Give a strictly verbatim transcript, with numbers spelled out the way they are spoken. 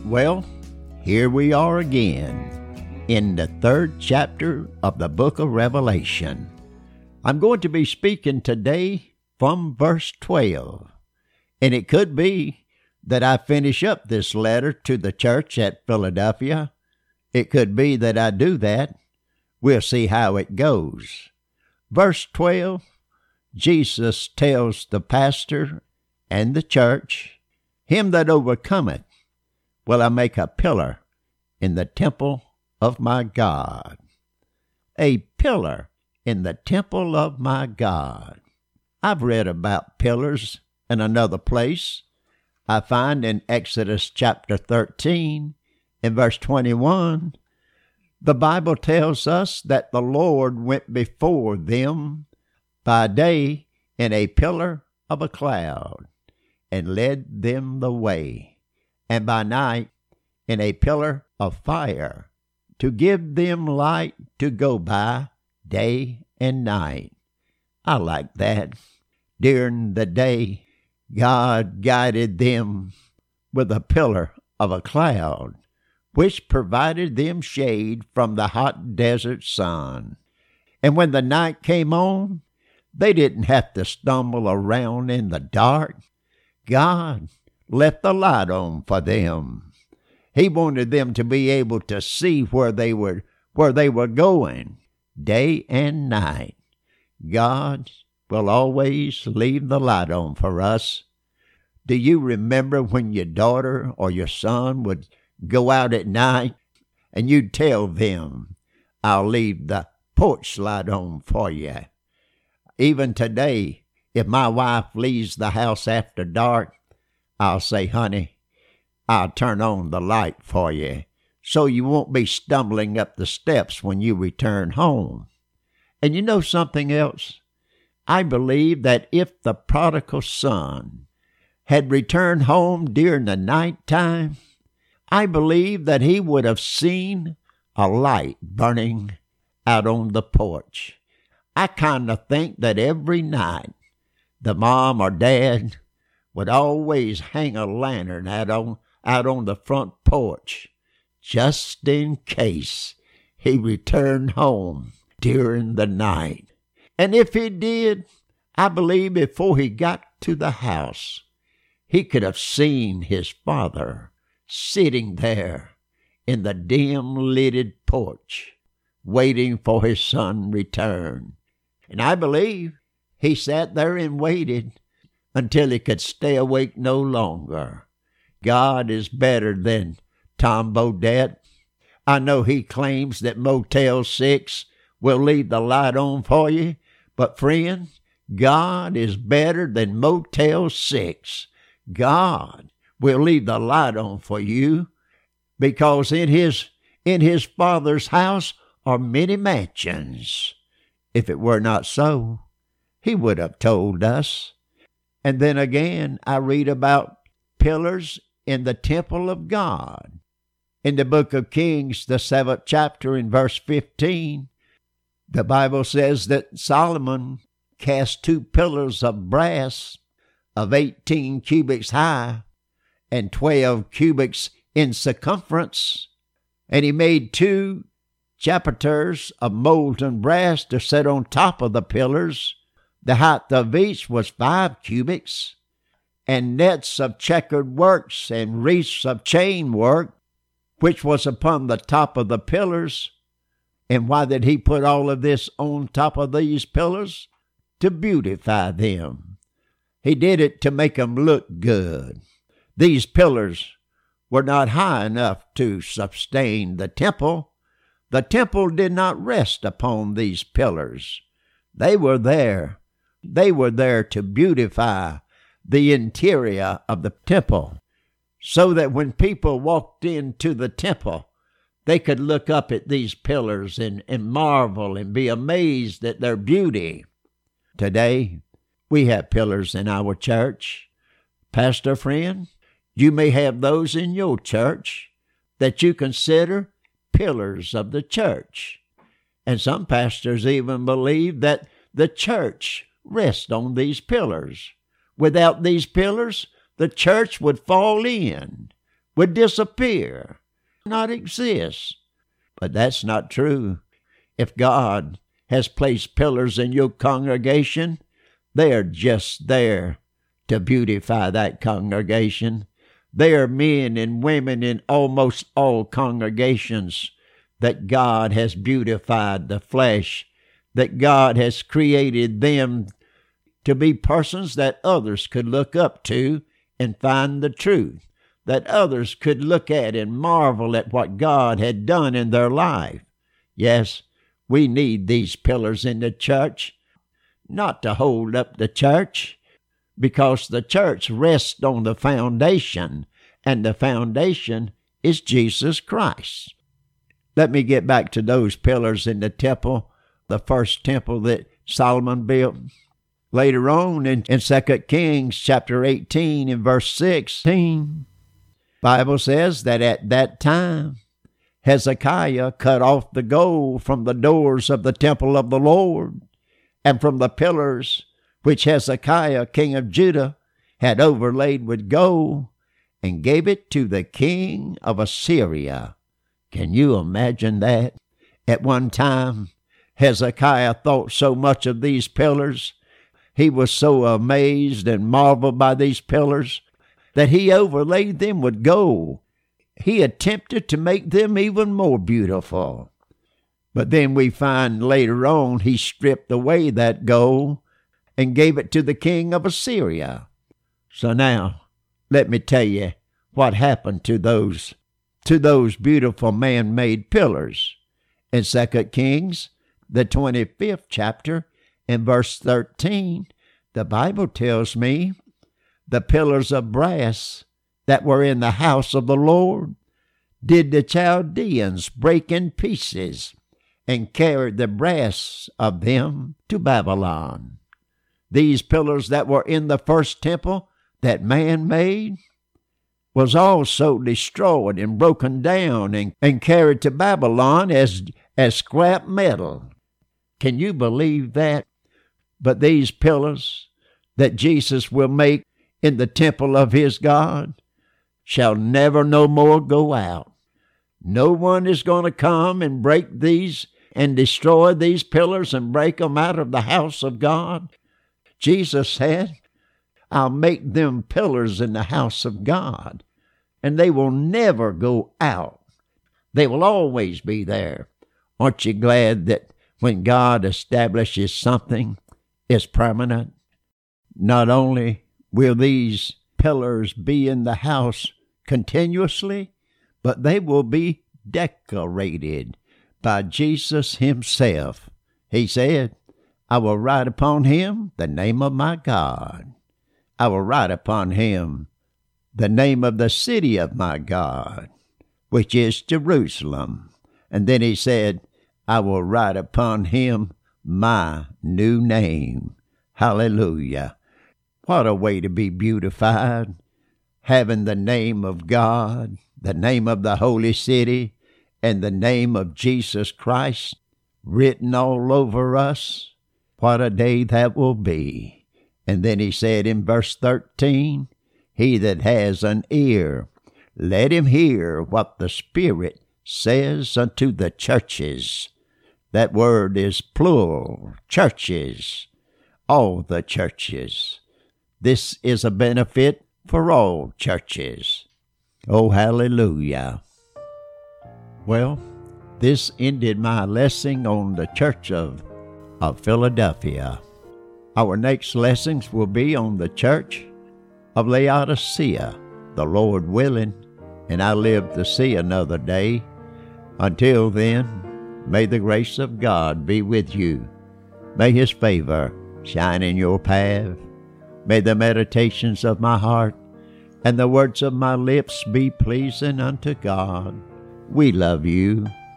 Well, here we are again in the third chapter of the book of Revelation. I'm going to be speaking today from verse twelve, and it could be that I finish up this letter to the church at Philadelphia. It could be that I do that. We'll see how it goes. Verse twelve, Jesus tells the pastor and the church, "Him that overcometh will I make a pillar in the temple of my God." A pillar in the temple of my God. I've read about pillars in another place. I find in Exodus chapter thirteen, in verse twenty-one, the Bible tells us that the Lord went before them by day in a pillar of a cloud, and led them the way, and by night in a pillar of fire, to give them light to go by day and night. I like that. During the day, God guided them with a pillar of a cloud, which provided them shade from the hot desert sun. And when the night came on, they didn't have to stumble around in the dark. God left the light on for them. He wanted them to be able to see where they were, where they were going, day and night. God will always leave the light on for us. Do you remember when your daughter or your son would go out at night and you'd tell them, "I'll leave the porch light on for you"? Even today, if my wife leaves the house after dark, I'll say, "Honey, I'll turn on the light for you, so you won't be stumbling up the steps when you return home." And you know something else? I believe that if the prodigal son had returned home during the night time, I believe that he would have seen a light burning out on the porch. I kind of think that every night the mom or dad would always hang a lantern out on, out on the front porch, just in case he returned home during the night. And if he did, I believe before he got to the house, he could have seen his father sitting there in the dim-lighted porch, waiting for his son's return. And I believe he sat there and waited until he could stay awake no longer. God is better than Tom Bodett. I know he claims that Motel six will leave the light on for you, but friend, God is better than Motel six. God will leave the light on for you, because in his in his Father's house are many mansions. If it were not so, he would have told us. And then again, I read about pillars in the temple of God. In the book of Kings, the seventh chapter, in verse fifteen, the Bible says that Solomon cast two pillars of brass of eighteen cubits high and twelve cubits in circumference, and he made two chapiters of molten brass to set on top of the pillars. The height of each was five cubits, and nets of checkered works and wreaths of chain work, which was upon the top of the pillars. And why did he put all of this on top of these pillars? To beautify them. He did it to make them look good. These pillars were not high enough to sustain the temple. The temple did not rest upon these pillars. They were there. They were there to beautify the interior of the temple, so that when people walked into the temple, they could look up at these pillars and, and marvel and be amazed at their beauty. Today, we have pillars in our church. Pastor friend, you may have those in your church that you consider pillars of the church. And some pastors even believe that the church rests on these pillars. Without these pillars, the church would fall in. would disappear, not exist. But that's not true. If God has placed pillars in your congregation, they are just there to beautify that congregation. There are men and women in almost all congregations that God has beautified the flesh, that God has created them to be persons that others could look up to and find the truth, that others could look at and marvel at what God had done in their life. Yes, we need these pillars in the church, not to hold up the church, because the church rests on the foundation, and the foundation is Jesus Christ. Let me get back to those pillars in the temple, the first temple that Solomon built. Later on in, in Second Kings chapter eighteen and verse sixteen, Bible says that at that time Hezekiah cut off the gold from the doors of the temple of the Lord and from the pillars which Hezekiah king of Judah had overlaid with gold, and gave it to the king of Assyria. Can you imagine that? At one time, Hezekiah thought so much of these pillars, he was so amazed and marveled by these pillars, that he overlaid them with gold. He attempted to make them even more beautiful. But then we find later on he stripped away that gold and gave it to the king of Assyria. So now, let me tell you what happened to those to those beautiful man-made pillars. In Second Kings, the twenty-fifth chapter, in verse thirteen, the Bible tells me, the pillars of brass that were in the house of the Lord did the Chaldeans break in pieces, and carried the brass of them to Babylon. These pillars that were in the first temple that man made was also destroyed and broken down and, and carried to Babylon as, as scrap metal. Can you believe that? But these pillars that Jesus will make in the temple of his God shall never no more go out. No one is going to come and break these and destroy these pillars and break them out of the house of God. Jesus said, I'll make them pillars in the house of God, and they will never go out. They will always be there. Aren't you glad that when God establishes something, it's permanent? Not only will these pillars be in the house continuously, but they will be decorated by Jesus himself. He said, I will write upon him the name of my God. I will write upon him the name of the city of my God, which is Jerusalem. And then he said, I will write upon him my new name. Hallelujah. What a way to be beautified, having the name of God, the name of the holy city, and the name of Jesus Christ written all over us. What a day that will be. And then he said in verse thirteen, he that has an ear, let him hear what the Spirit says unto the churches. That word is plural, churches, all the churches. This is a benefit for all churches. Oh, hallelujah. Well, this ended my lesson on the church of, of Philadelphia. Our next lessons will be on the church of Laodicea, the Lord willing, and I live to see another day. Until then, may the grace of God be with you. May his favor shine in your path. May the meditations of my heart and the words of my lips be pleasing unto God. We love you.